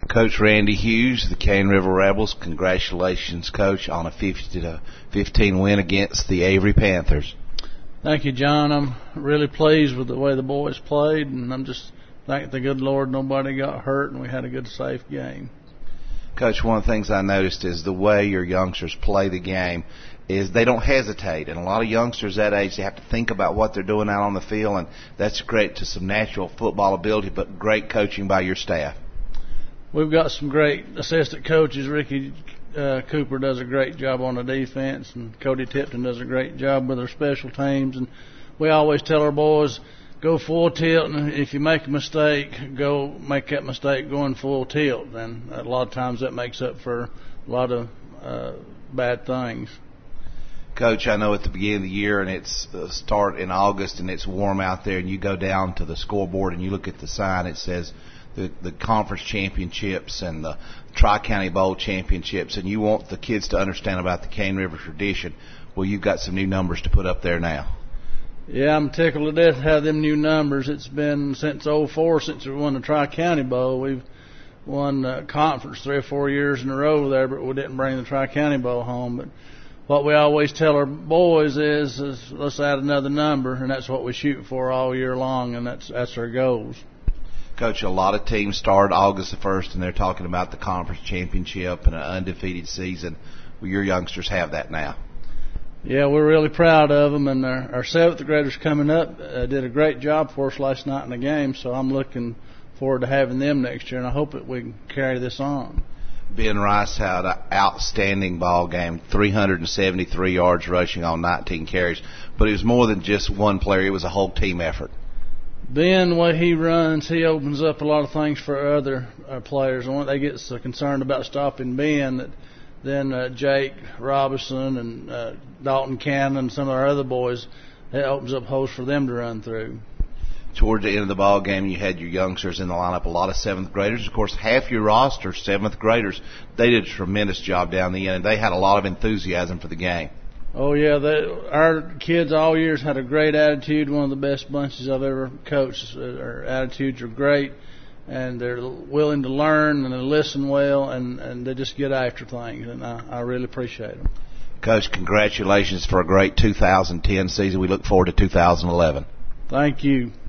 Coach Randy Hughes, the Cane River Rebels. Congratulations, Coach, on a 50-15 win against the Avery Panthers. Thank you, John. I'm really pleased with the way the boys played, and I'm just thank the good Lord nobody got hurt and we had a good, safe game. Coach, one of the things I noticed is the way your youngsters play the game is they don't hesitate. And a lot of youngsters that age, they have to think about what they're doing out on the field, and that's great to some natural football ability, but great coaching by your staff. We've got some great assistant coaches. Ricky Cooper does a great job on the defense, and Cody Tipton does a great job with our special teams. And we always tell our boys, go full tilt, and if you make a mistake, go make that mistake going full tilt. And a lot of times that makes up for a lot of bad things. Coach, I know at the beginning of the year, and it's start in August, and it's warm out there, and you go down to the scoreboard and you look at the sign, it says the conference championships and the Tri-County Bowl championships, and you want the kids to understand about the Cane River tradition. Well, you've got some new numbers to put up there now. Yeah, I'm tickled to death to have them new numbers. It's been since '04 since we won the Tri-County Bowl. We've won the conference 3 or 4 years in a row there, but we didn't bring the Tri-County Bowl home. But what we always tell our boys is let's add another number, and that's what we shoot for all year long, and that's our goals. Coach, a lot of teams start August the 1st, and they're talking about the conference championship and an undefeated season. Well, your youngsters have that now. Yeah, we're really proud of them, and our 7th graders coming up did a great job for us last night in the game, so I'm looking forward to having them next year, and I hope that we can carry this on. Ben Rice had an outstanding ball game, 373 yards rushing on 19 carries, but it was more than just one player. It was a whole team effort. Ben, the way he runs, he opens up a lot of things for other players. And when they get so concerned about stopping Ben, then Jake Robinson and Dalton Cannon and some of our other boys, it opens up holes for them to run through. Toward the end of the ball game, you had your youngsters in the lineup, a lot of 7th graders. Of course, half your roster, 7th graders. They did a tremendous job down the end, and they had a lot of enthusiasm for the game. Oh, yeah. Our kids all years had a great attitude, one of the best bunches I've ever coached. Their attitudes are great, and they're willing to learn, and they listen well, and they just get after things, and I really appreciate them. Coach, congratulations for a great 2010 season. We look forward to 2011. Thank you.